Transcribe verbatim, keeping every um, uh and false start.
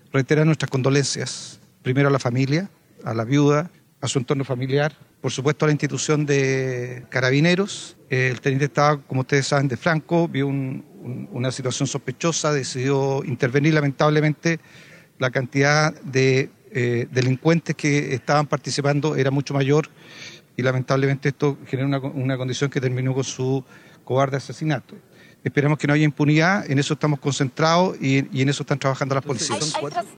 reiterar nuestras condolencias, primero a la familia, a la viuda, a su entorno familiar, por supuesto a la institución de Carabineros. El teniente estaba, como ustedes saben, de Franco, vio un, un, una situación sospechosa, decidió intervenir. Lamentablemente la cantidad de eh, delincuentes que estaban participando era mucho mayor y lamentablemente esto generó una, una condición que terminó con su cobarde asesinato. Esperamos que no haya impunidad, en eso estamos concentrados y, y en eso están trabajando las policías.